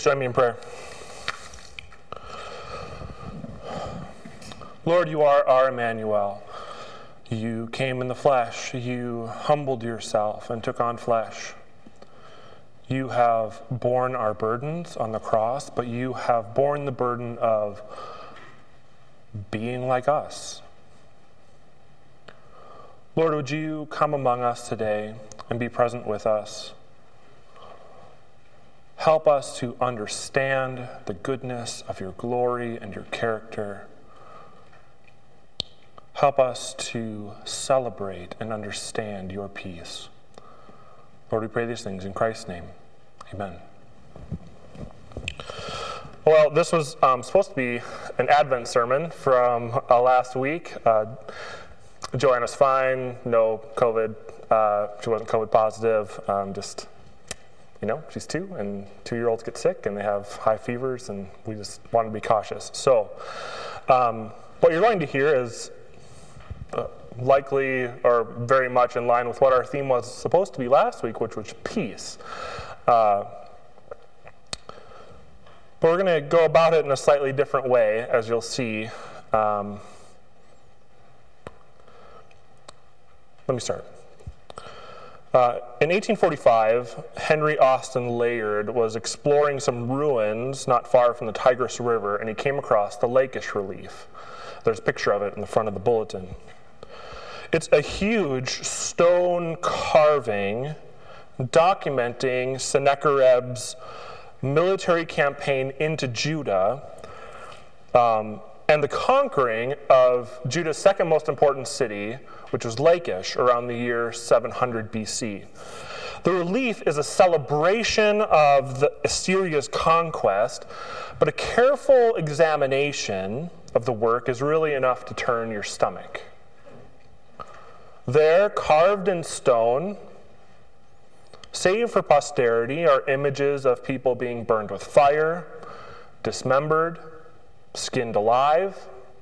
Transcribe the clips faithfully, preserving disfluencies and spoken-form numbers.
Join me in prayer. Lord, you are our Emmanuel. You came in the flesh. You humbled yourself and took on flesh. You have borne our burdens on the cross, but you have borne the burden of being like us. Lord, would you come among us today and be present with us? Help us to understand the goodness of your glory and your character. Help us to celebrate and understand your peace. Lord, we pray these things in Christ's name. Amen. Well, this was um, supposed to be an Advent sermon from uh, last week. Uh, Joanna's fine, no COVID. Uh, she wasn't COVID positive, um, just... You know, she's two, and two-year-olds get sick, and they have high fevers, and we just want to be cautious. So um, what you're going to hear is uh, likely or very much in line with what our theme was supposed to be last week, which was peace. Uh, but we're going to go about it in a slightly different way, as you'll see. Um, let me start. Uh, in eighteen forty-five, Henry Austin Layard was exploring some ruins not far from the Tigris River, and he came across the Lachish relief. There's a picture of it in the front of the bulletin. It's a huge stone carving documenting Sennacherib's military campaign into Judah um, and the conquering of Judah's second most important city, which was Lachish, around the year seven hundred B C. The relief is a celebration of the Assyria's conquest, but a careful examination of the work is really enough to turn your stomach. There, carved in stone, saved for posterity, are images of people being burned with fire, dismembered, skinned alive.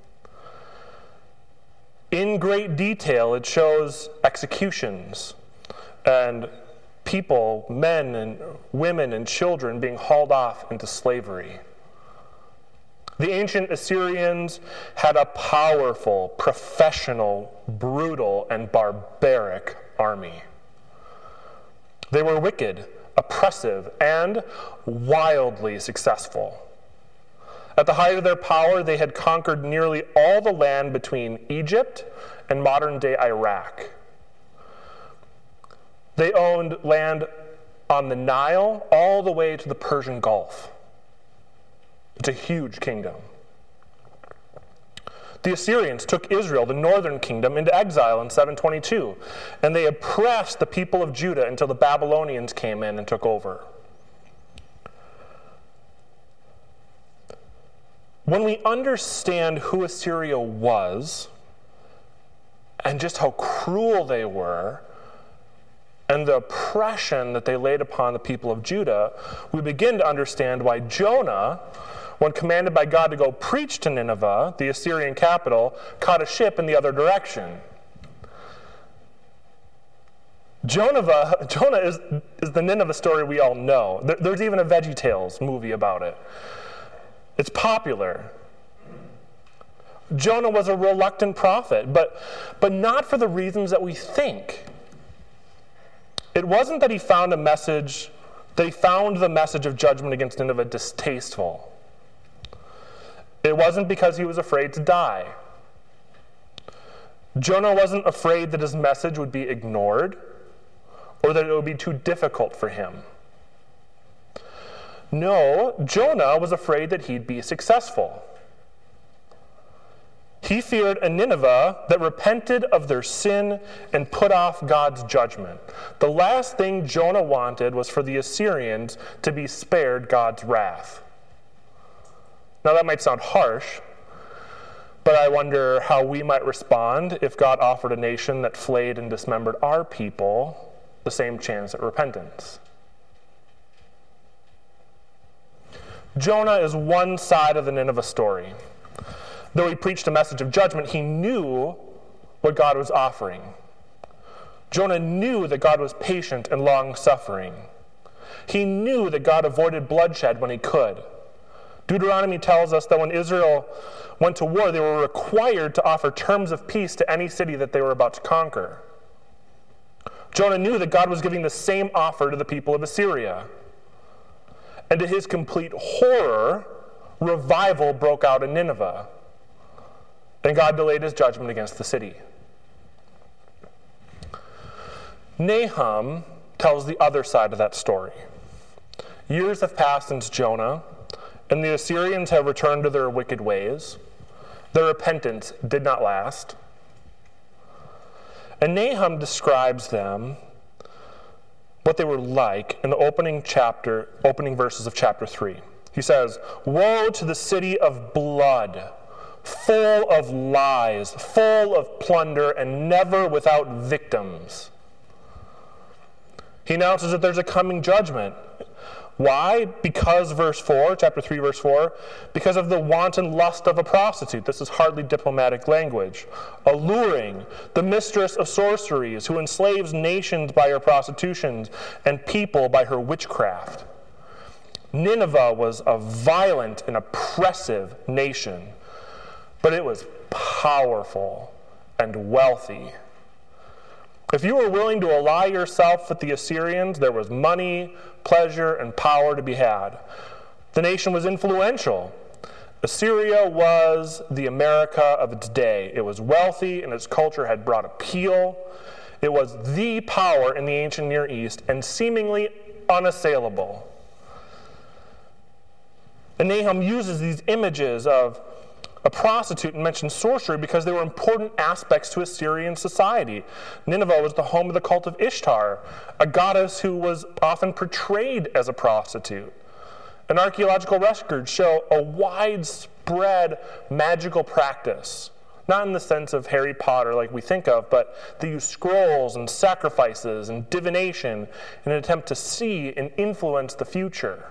In great detail, it shows executions and people, men and women and children being hauled off into slavery. The ancient Assyrians had a powerful, professional, brutal, and barbaric army. They were wicked, oppressive, and wildly successful. At the height of their power, they had conquered nearly all the land between Egypt and modern-day Iraq. They owned land on the Nile all the way to the Persian Gulf. It's a huge kingdom. The Assyrians took Israel, the northern kingdom, into exile in seven twenty-two, and they oppressed the people of Judah until the Babylonians came in and took over. When we understand who Assyria was and just how cruel they were and the oppression that they laid upon the people of Judah, we begin to understand why Jonah, when commanded by God to go preach to Nineveh, the Assyrian capital, caught a ship in the other direction. Jonah, Jonah is, is the Nineveh story we all know. There, there's even a VeggieTales movie about it. It's popular. Jonah was a reluctant prophet, but, but not for the reasons that we think. It wasn't that he found a message, that he found the message of judgment against Nineveh distasteful. It wasn't because he was afraid to die. Jonah wasn't afraid that his message would be ignored or that it would be too difficult for him. No, Jonah was afraid that he'd be successful. He feared a Nineveh that repented of their sin and put off God's judgment. The last thing Jonah wanted was for the Assyrians to be spared God's wrath. Now that might sound harsh, but I wonder how we might respond if God offered a nation that flayed and dismembered our people the same chance at repentance. Jonah is one side of the Nineveh story. Though he preached a message of judgment, he knew what God was offering. Jonah knew that God was patient and long-suffering. He knew that God avoided bloodshed when he could. Deuteronomy tells us that when Israel went to war, they were required to offer terms of peace to any city that they were about to conquer. Jonah knew that God was giving the same offer to the people of Assyria. And to his complete horror, revival broke out in Nineveh. And God delayed his judgment against the city. Nahum tells the other side of that story. Years have passed since Jonah, and the Assyrians have returned to their wicked ways. Their repentance did not last. And Nahum describes them, what they were like, in the opening chapter, opening verses of chapter three. He says, "Woe to the city of blood, full of lies, full of plunder, and never without victims." He announces that there's a coming judgment. Why? Because, verse four, chapter three, verse four, because of the wanton lust of a prostitute. This is hardly diplomatic language. Alluring, the mistress of sorceries, who enslaves nations by her prostitutions and people by her witchcraft. Nineveh was a violent and oppressive nation, but it was powerful and wealthy. If you were willing to ally yourself with the Assyrians, there was money, pleasure, and power to be had. The nation was influential. Assyria was the America of its day. It was wealthy, and its culture had brought appeal. It was the power in the ancient Near East, and seemingly unassailable. And Nahum uses these images of a prostitute and mentions sorcery because they were important aspects to Assyrian society. Nineveh was the home of the cult of Ishtar, a goddess who was often portrayed as a prostitute. And archaeological records show a widespread magical practice, not in the sense of Harry Potter like we think of, but they use scrolls and sacrifices and divination in an attempt to see and influence the future.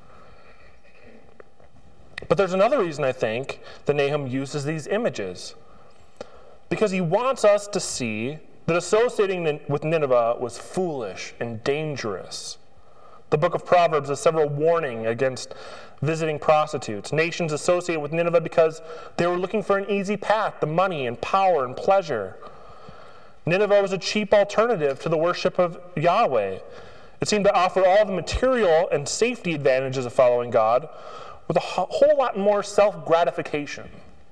But there's another reason, I think, that Nahum uses these images. Because he wants us to see that associating with Nineveh was foolish and dangerous. The book of Proverbs has several warnings against visiting prostitutes. Nations associate with Nineveh because they were looking for an easy path to money and power and pleasure. Nineveh was a cheap alternative to the worship of Yahweh. It seemed to offer all the material and safety advantages of following God, with a whole lot more self-gratification.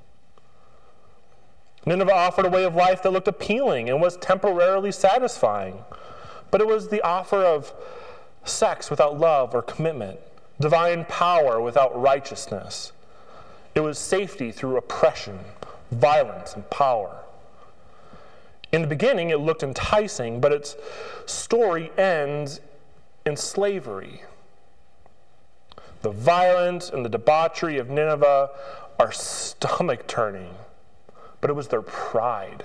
Nineveh offered a way of life that looked appealing and was temporarily satisfying, but it was the offer of sex without love or commitment, divine power without righteousness. It was safety through oppression, violence, and power. In the beginning, it looked enticing, but its story ends in slavery. The violence and the debauchery of Nineveh are stomach-turning, but it was their pride.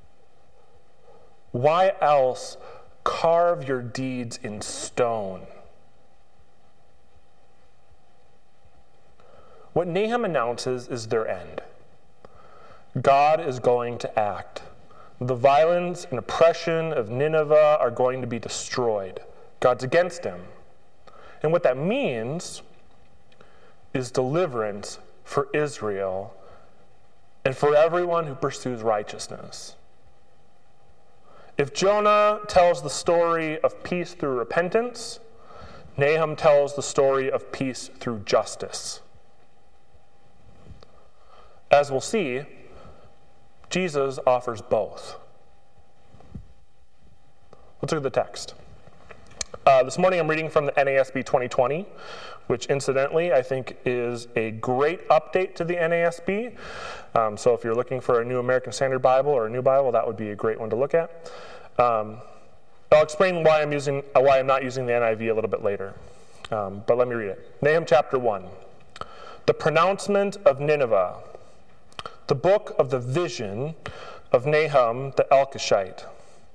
Why else carve your deeds in stone? What Nahum announces is their end. God is going to act. The violence and oppression of Nineveh are going to be destroyed. God's against him. And what that means is deliverance for Israel and for everyone who pursues righteousness. If Jonah tells the story of peace through repentance, Nahum tells the story of peace through justice. As we'll see, Jesus offers both. Let's look at the text. Uh, this morning I'm reading from the N A S B twenty twenty, which incidentally I think is a great update to the N A S B. Um, so if you're looking for a New American Standard Bible or a new Bible, that would be a great one to look at. Um, I'll explain why I'm using uh, why I'm not using the N I V a little bit later. Um, but let me read it. Nahum chapter one. The pronouncement of Nineveh. The book of the vision of Nahum the Elkoshite.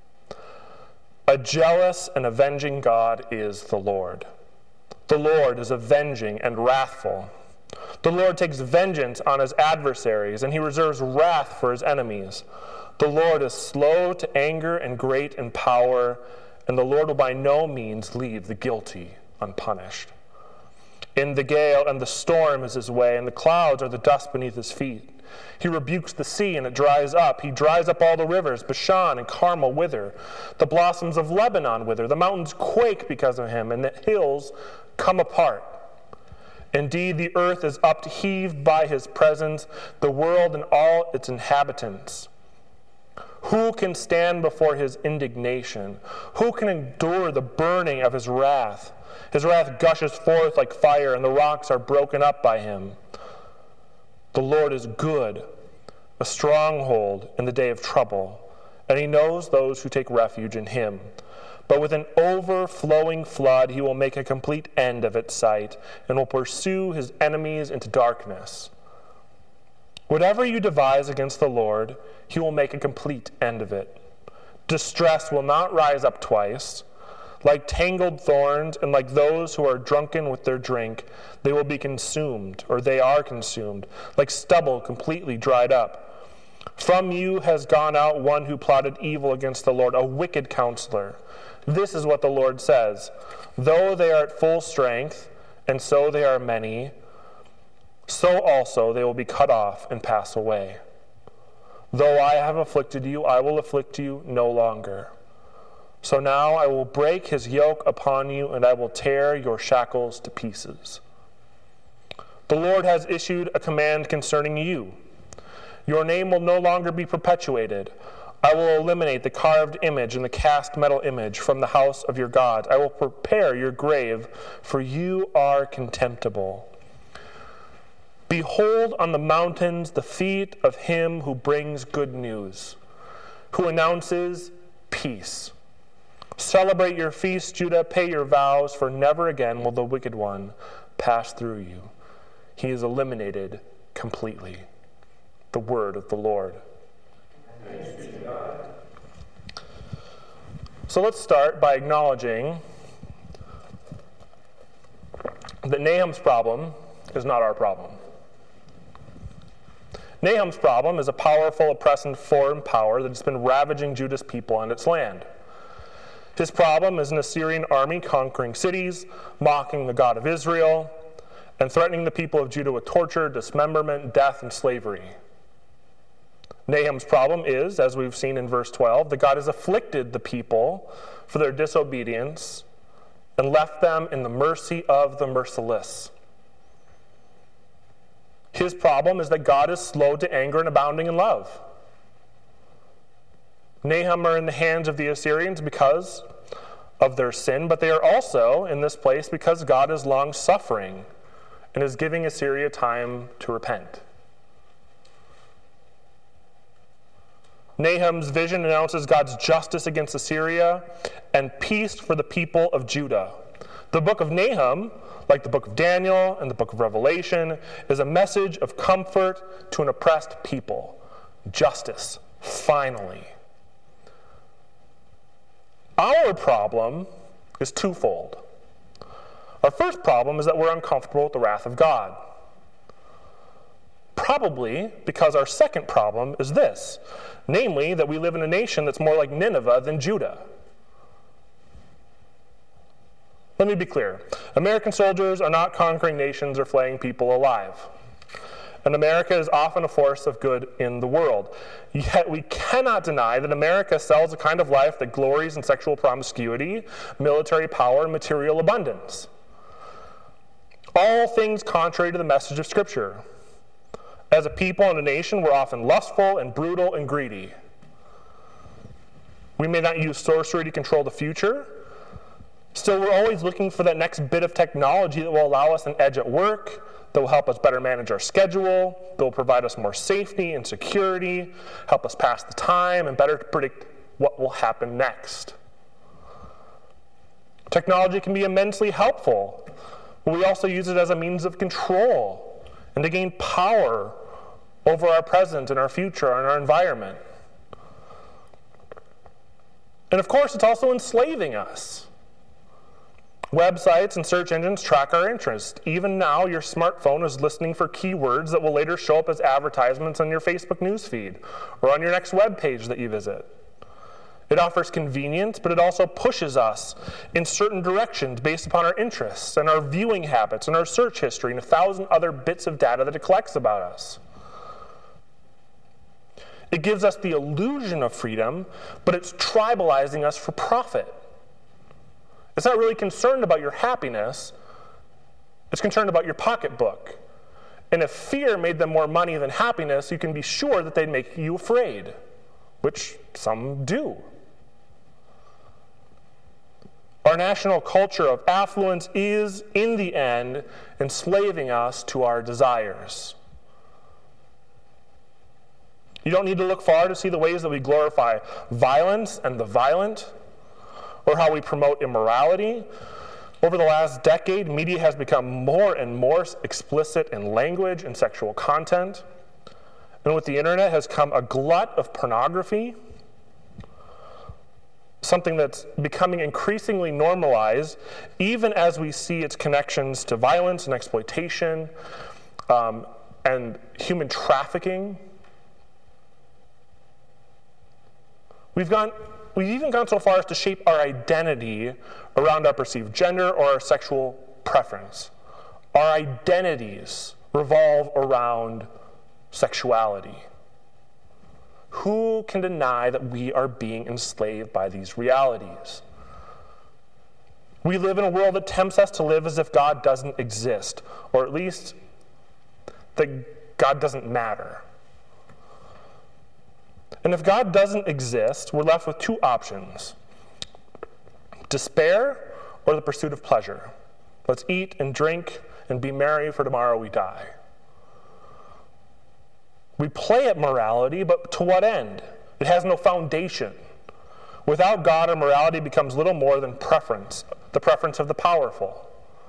A jealous and avenging God is the Lord. The Lord is avenging and wrathful. The Lord takes vengeance on his adversaries, and he reserves wrath for his enemies. The Lord is slow to anger and great in power, and the Lord will by no means leave the guilty unpunished. In the gale and the storm is his way, and the clouds are the dust beneath his feet. He rebukes the sea, and it dries up. He dries up all the rivers. Bashan and Carmel wither. The blossoms of Lebanon wither. The mountains quake because of him, and the hills come apart. Indeed, the earth is upheaved by his presence, the world and all its inhabitants. Who can stand before his indignation? Who can endure the burning of his wrath? His wrath gushes forth like fire, and the rocks are broken up by him. The Lord is good, a stronghold in the day of trouble, and he knows those who take refuge in him. But with an overflowing flood, he will make a complete end of its sight, and will pursue his enemies into darkness. Whatever you devise against the Lord, he will make a complete end of it. Distress will not rise up twice. Like tangled thorns, and like those who are drunken with their drink, they will be consumed, or they are consumed, like stubble completely dried up. From you has gone out one who plotted evil against the Lord, a wicked counselor. This is what the Lord says: though they are at full strength, and so they are many, so also they will be cut off and pass away. Though I have afflicted you, I will afflict you no longer. So now I will break his yoke upon you, and I will tear your shackles to pieces. The Lord has issued a command concerning you. Your name will no longer be perpetuated. I will eliminate the carved image and the cast metal image from the house of your God. I will prepare your grave, for you are contemptible. Behold on the mountains the feet of him who brings good news, who announces peace. Celebrate your feast, Judah, pay your vows, for never again will the wicked one pass through you. He is eliminated completely. The word of the Lord. Thanks be to God. So let's start by acknowledging that Nahum's problem is not our problem. Nahum's problem is a powerful, oppressive foreign power that has been ravaging Judah's people and its land. His problem is an Assyrian army conquering cities, mocking the God of Israel, and threatening the people of Judah with torture, dismemberment, death, and slavery. Nahum's problem is, as we've seen in verse twelve, that God has afflicted the people for their disobedience and left them in the mercy of the merciless. His problem is that God is slow to anger and abounding in love. Nahum are in the hands of the Assyrians because of their sin, but they are also in this place because God is long-suffering and is giving Assyria time to repent. Nahum's vision announces God's justice against Assyria and peace for the people of Judah. The book of Nahum, like the book of Daniel and the book of Revelation, is a message of comfort to an oppressed people. Justice, finally. Our problem is twofold. Our first problem is that we're uncomfortable with the wrath of God. Probably because our second problem is this, namely that we live in a nation that's more like Nineveh than Judah. Let me be clear. American soldiers are not conquering nations or flaying people alive. And America is often a force of good in the world. Yet we cannot deny that America sells a kind of life that glories in sexual promiscuity, military power, and material abundance. All things contrary to the message of Scripture. As a people and a nation, we're often lustful and brutal and greedy. We may not use sorcery to control the future. Still, we're always looking for that next bit of technology that will allow us an edge at work, that will help us better manage our schedule, that will provide us more safety and security, help us pass the time, and better predict what will happen next. Technology can be immensely helpful, but we also use it as a means of control and to gain power over our present and our future and our environment. And of course, it's also enslaving us. Websites and search engines track our interest. Even now, your smartphone is listening for keywords that will later show up as advertisements on your Facebook newsfeed or on your next web page that you visit. It offers convenience, but it also pushes us in certain directions based upon our interests and our viewing habits and our search history and a thousand other bits of data that it collects about us. It gives us the illusion of freedom, but it's tribalizing us for profit. It's not really concerned about your happiness. It's concerned about your pocketbook. And if fear made them more money than happiness, you can be sure that they'd make you afraid, which some do. Our national culture of affluence is, in the end, enslaving us to our desires. You don't need to look far to see the ways that we glorify violence and the violent, or how we promote immorality. Over the last decade, media has become more and more explicit in language and sexual content. And with the internet has come a glut of pornography, something that's becoming increasingly normalized, even as we see its connections to violence and exploitation um, and human trafficking. We've gone, we've even gone so far as to shape our identity around our perceived gender or our sexual preference. Our identities revolve around sexuality. Who can deny that we are being enslaved by these realities? We live in a world that tempts us to live as if God doesn't exist, or at least that God doesn't matter. And if God doesn't exist, we're left with two options: despair or the pursuit of pleasure. Let's eat and drink and be merry, for tomorrow we die. We play at morality, but to what end? It has no foundation. Without God, our morality becomes little more than preference, the preference of the powerful.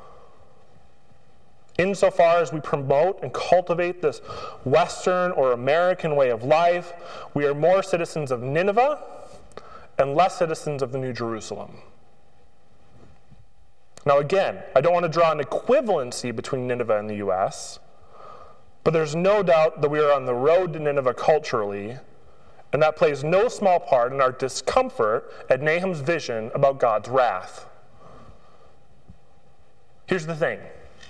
Insofar as we promote and cultivate this Western or American way of life, we are more citizens of Nineveh and less citizens of the New Jerusalem. Now again, I don't want to draw an equivalency between Nineveh and the U S, but there's no doubt that we are on the road to Nineveh culturally, and that plays no small part in our discomfort at Nahum's vision about God's wrath. Here's the thing.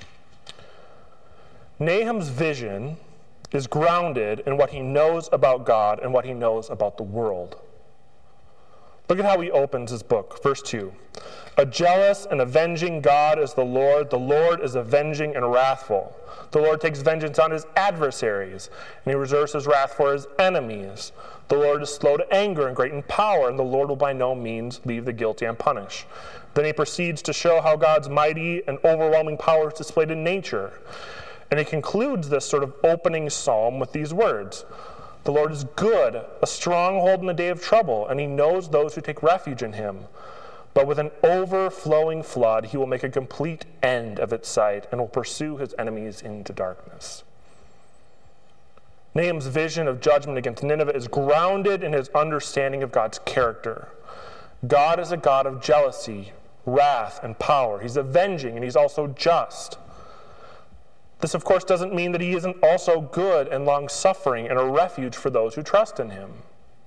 Nahum's vision is grounded in what he knows about God and what he knows about the world. Look at how he opens his book, verse two. A jealous and avenging God is the Lord. The Lord is avenging and wrathful. The Lord takes vengeance on his adversaries, and he reserves his wrath for his enemies. The Lord is slow to anger and great in power, and the Lord will by no means leave the guilty unpunished. Then he proceeds to show how God's mighty and overwhelming power is displayed in nature. And he concludes this sort of opening psalm with these words: the Lord is good, a stronghold in the day of trouble, and he knows those who take refuge in him. But with an overflowing flood, he will make a complete end of its sight and will pursue his enemies into darkness. Nahum's vision of judgment against Nineveh is grounded in his understanding of God's character. God is a God of jealousy, wrath, and power. He's avenging, and he's also just. This, of course, doesn't mean that he isn't also good and long-suffering and a refuge for those who trust in him.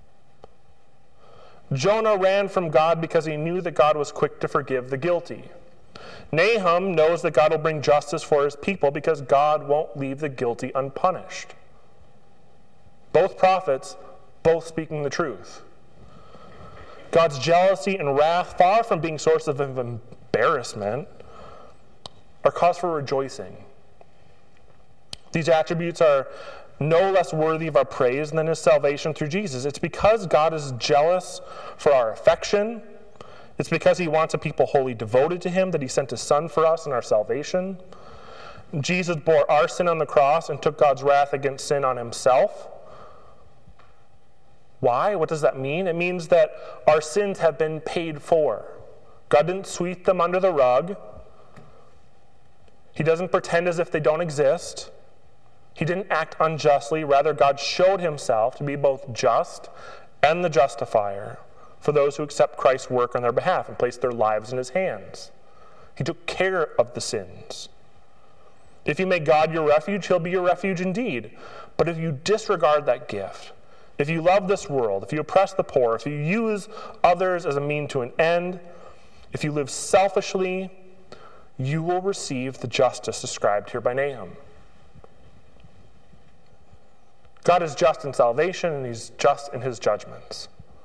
Jonah ran from God because he knew that God was quick to forgive the guilty. Nahum knows that God will bring justice for his people because God won't leave the guilty unpunished. Both prophets, both speaking the truth. God's jealousy and wrath, far from being sources of embarrassment, are cause for rejoicing. These attributes are no less worthy of our praise than his salvation through Jesus. It's because God is jealous for our affection. It's because he wants a people wholly devoted to him that he sent his Son for us in our salvation. Jesus bore our sin on the cross and took God's wrath against sin on himself. Why? What does that mean? It means that our sins have been paid for. God didn't sweep them under the rug. He doesn't pretend as if they don't exist. He didn't act unjustly. Rather, God showed himself to be both just and the justifier for those who accept Christ's work on their behalf and place their lives in his hands. He took care of the sins. If you make God your refuge, he'll be your refuge indeed. But if you disregard that gift, if you love this world, if you oppress the poor, if you use others as a mean to an end, if you live selfishly, you will receive the justice described here by Nahum. God is just in salvation, and he's just in his judgments.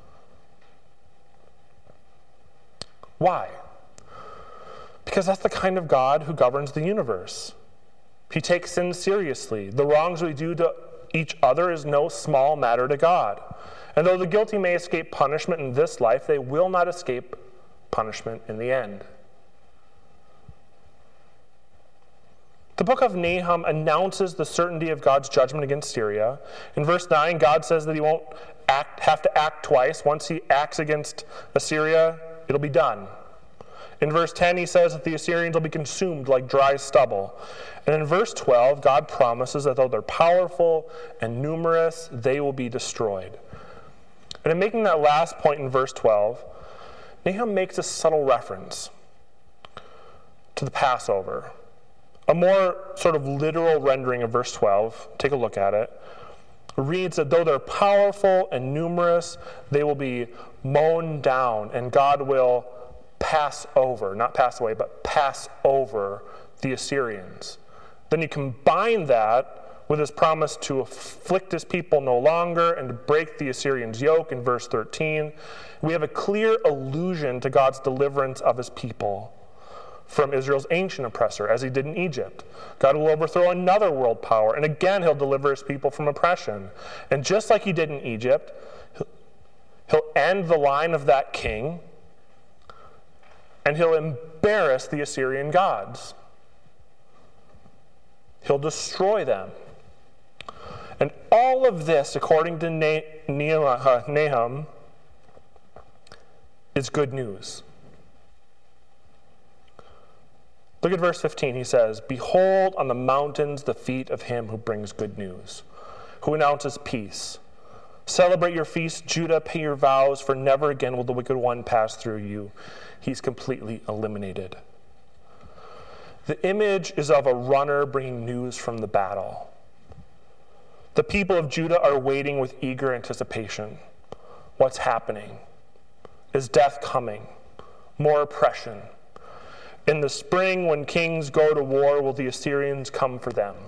Why? Because that's the kind of God who governs the universe. He takes sin seriously. The wrongs we do to each other is no small matter to God. And though the guilty may escape punishment in this life, they will not escape punishment in the end. The book of Nahum announces the certainty of God's judgment against Syria. In verse nine, God says that he won't act, have to act twice. Once he acts against Assyria, it'll be done. In verse ten, he says that the Assyrians will be consumed like dry stubble. And in verse twelve, God promises that though they're powerful and numerous, they will be destroyed. And in making that last point in verse twelve, Nahum makes a subtle reference to the Passover. A more sort of literal rendering of verse twelve, take a look at it, reads that though they're powerful and numerous, they will be mown down, and God will pass over, not pass away, but pass over the Assyrians. Then you combine that with his promise to afflict his people no longer and to break the Assyrians' yoke in verse thirteen. We have a clear allusion to God's deliverance of his people from Israel's ancient oppressor, as he did in Egypt. God will overthrow another world power, and again he'll deliver his people from oppression. And just like he did in Egypt, he'll end the line of that king, and he'll embarrass the Assyrian gods. He'll destroy them. And all of this, according to Nahum, is good news. Look at verse fifteen. He says, "Behold on the mountains the feet of him who brings good news, who announces peace. Celebrate your feast, Judah, pay your vows, for never again will the wicked one pass through you. He's completely eliminated." The image is of a runner bringing news from the battle. The people of Judah are waiting with eager anticipation. What's happening? Is death coming? More oppression? In the spring, when kings go to war, will the Assyrians come for them?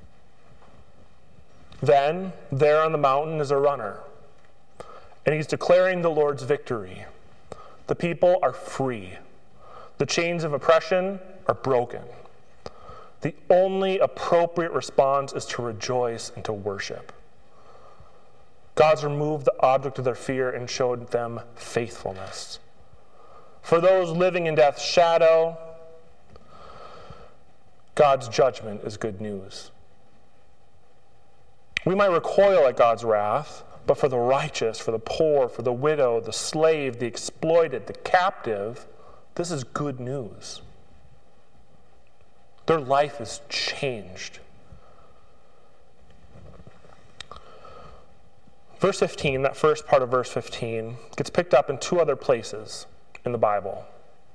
Then, there on the mountain is a runner, and he's declaring the Lord's victory. The people are free. The chains of oppression are broken. The only appropriate response is to rejoice and to worship. God's removed the object of their fear and showed them faithfulness. For those living in death's shadow, God's judgment is good news. We might recoil at God's wrath, but for the righteous, for the poor, for the widow, the slave, the exploited, the captive, this is good news. Their life is changed. Verse fifteen, that first part of verse fifteen, gets picked up in two other places in the Bible.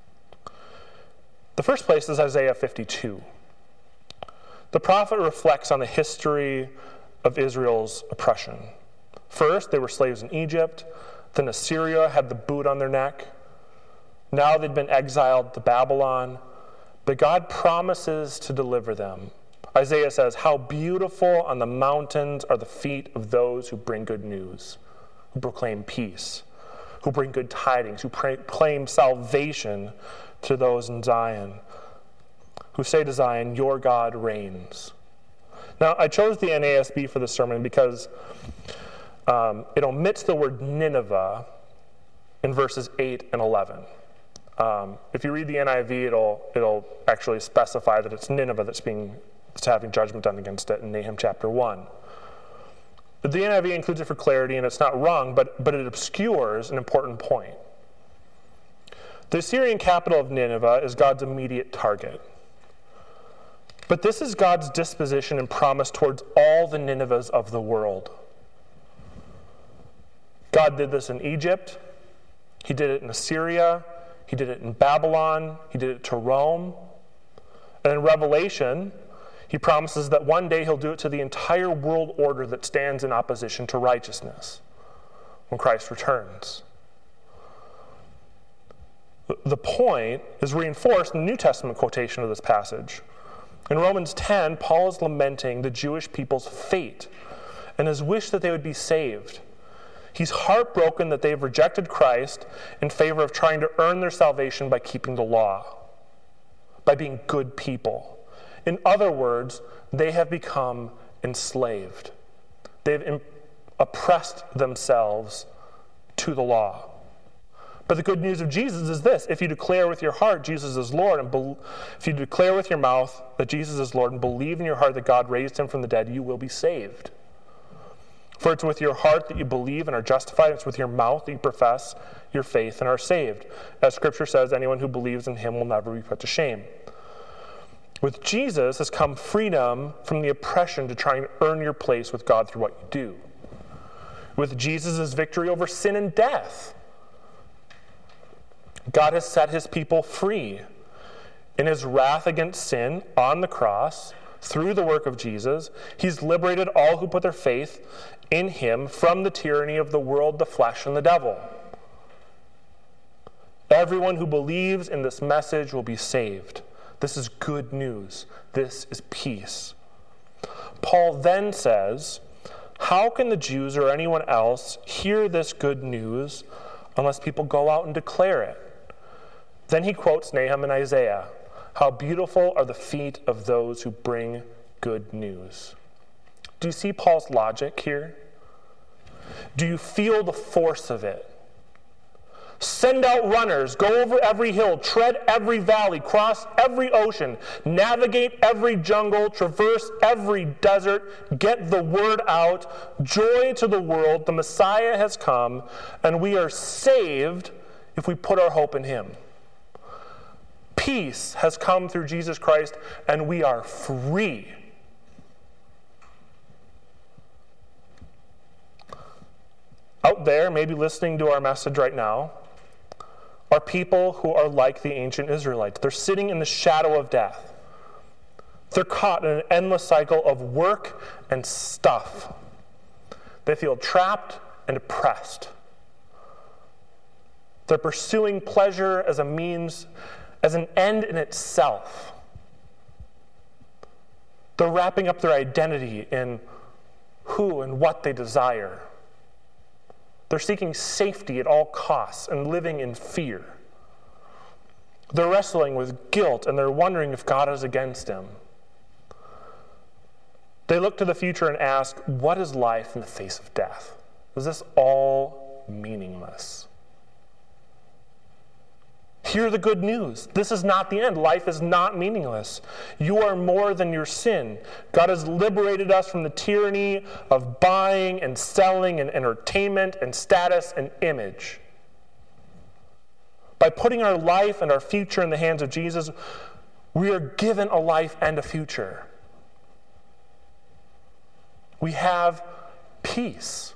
The first place is Isaiah fifty-two. The prophet reflects on the history of Israel's oppression. First, they were slaves in Egypt. Then Assyria had the boot on their neck. Now they'd been exiled to Babylon. But God promises to deliver them. Isaiah says, "How beautiful on the mountains are the feet of those who bring good news, who proclaim peace, who bring good tidings, who proclaim salvation to those in Zion, who say to Zion, your God reigns." Now, I chose the N A S B for this sermon because um, it omits the word Nineveh in verses eight and eleven. Um, if you read the N I V, it'll it'll actually specify that it's Nineveh that's being that's having judgment done against it in Nahum chapter one. But the N I V includes it for clarity, and it's not wrong, but but it obscures an important point. The Assyrian capital of Nineveh is God's immediate target. But this is God's disposition and promise towards all the Ninevehs of the world. God did this in Egypt. He did it in Assyria. He did it in Babylon. He did it to Rome. And in Revelation, he promises that one day he'll do it to the entire world order that stands in opposition to righteousness. when Christ returns. The point is reinforced in the New Testament quotation of this passage. In Romans ten, Paul is lamenting the Jewish people's fate and his wish that they would be saved. He's heartbroken that they've rejected Christ in favor of trying to earn their salvation by keeping the law, by being good people. In other words, they have become enslaved. They've im- oppressed themselves to the law. But the good news of Jesus is this: if you declare with your heart Jesus is Lord, and be- if you declare with your mouth that Jesus is Lord and believe in your heart that God raised him from the dead, you will be saved. For it's with your heart that you believe and are justified. It's with your mouth that you profess your faith and are saved. As Scripture says, anyone who believes in him will never be put to shame. With Jesus has come freedom from the oppression to try and earn your place with God through what you do. With Jesus is victory over sin and death. God has set his people free. In his wrath against sin on the cross, through the work of Jesus, he's liberated all who put their faith in him from the tyranny of the world, the flesh, and the devil. Everyone who believes in this message will be saved. This is good news. This is peace. Paul then says, how can the Jews or anyone else hear this good news unless people go out and declare it? Then he quotes Nahum and Isaiah. How beautiful are the feet of those who bring good news. Do you see Paul's logic here? Do you feel the force of it? Send out runners, go over every hill, tread every valley, cross every ocean, navigate every jungle, traverse every desert, get the word out. Joy to the world, the Messiah has come, and we are saved if we put our hope in him. Peace has come through Jesus Christ, and we are free. Out there, maybe listening to our message right now, are people who are like the ancient Israelites. They're sitting in the shadow of death. They're caught in an endless cycle of work and stuff. They feel trapped and oppressed. They're pursuing pleasure as a means, as an end in itself. They're wrapping up their identity in who and what they desire. They're seeking safety at all costs and living in fear. They're wrestling with guilt, and they're wondering if God is against them. They look to the future and ask, what is life in the face of death? Is this all meaningless? Hear the good news. This is not the end. Life is not meaningless. You are more than your sin. God has liberated us from the tyranny of buying and selling and entertainment and status and image. By putting our life and our future in the hands of Jesus, we are given a life and a future. We have peace.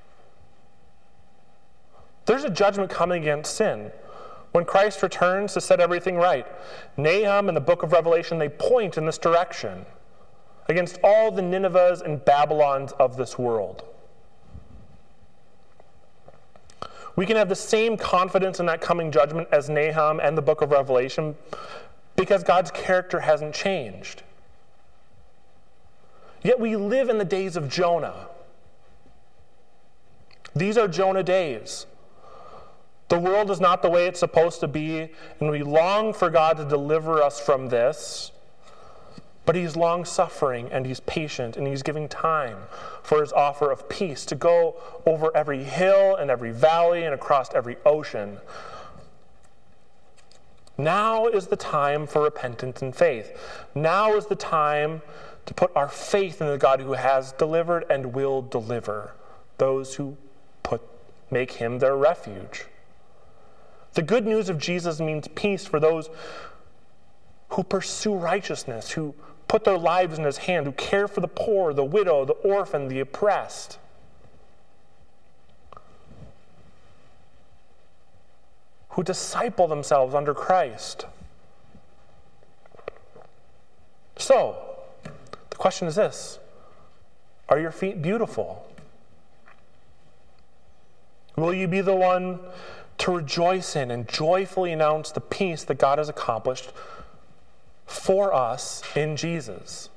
There's a judgment coming against sin. When Christ returns to set everything right, Nahum and the book of Revelation, they point in this direction against all the Ninevehs and Babylons of this world. We can have the same confidence in that coming judgment as Nahum and the book of Revelation because God's character hasn't changed. Yet we live in the days of Jonah. These are Jonah days. The world is not the way it's supposed to be, and we long for God to deliver us from this. But he's long-suffering, and he's patient, and he's giving time for his offer of peace to go over every hill and every valley and across every ocean. Now is the time for repentance and faith. Now is the time to put our faith in the God who has delivered and will deliver those who put make him their refuge. The good news of Jesus means peace for those who pursue righteousness, who put their lives in his hand, who care for the poor, the widow, the orphan, the oppressed. Who disciple themselves under Christ. So, the question is this: are your feet beautiful? Will you be the one to rejoice in and joyfully announce the peace that God has accomplished for us in Jesus?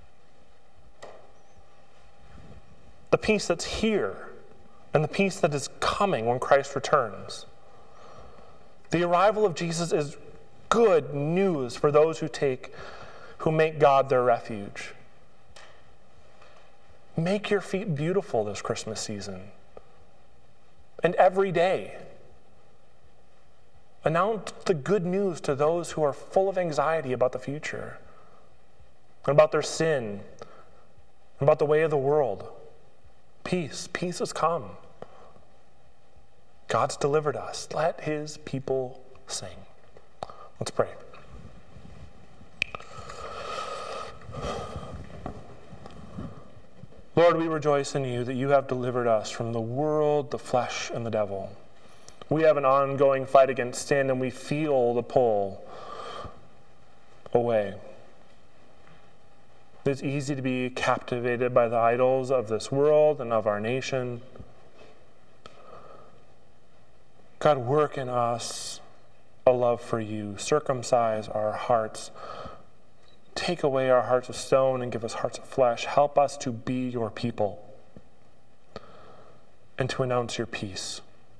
The peace that's here and the peace that is coming when Christ returns. The arrival of Jesus is good news for those who take, who make God their refuge. Make your feet beautiful this Christmas season. And every day, announce the good news to those who are full of anxiety about the future, and about their sin, and about the way of the world. Peace. Peace has come. God's delivered us. Let his people sing. Let's pray. Lord, we rejoice in you that you have delivered us from the world, the flesh, and the devil. We have an ongoing fight against sin, and we feel the pull away. It's easy to be captivated by the idols of this world and of our nation. God, work in us a love for you. Circumcise our hearts. Take away our hearts of stone and give us hearts of flesh. Help us to be your people and to announce your peace.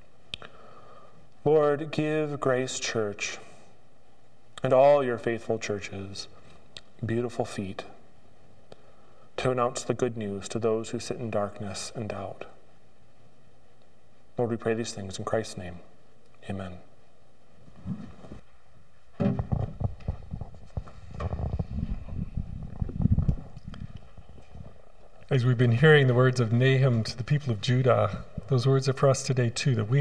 Lord, give Grace Church and all your faithful churches beautiful feet to announce the good news to those who sit in darkness and doubt. Lord, we pray these things in Christ's name. Amen. As we've been hearing the words of Nahum to the people of Judah, those words are for us today too, that we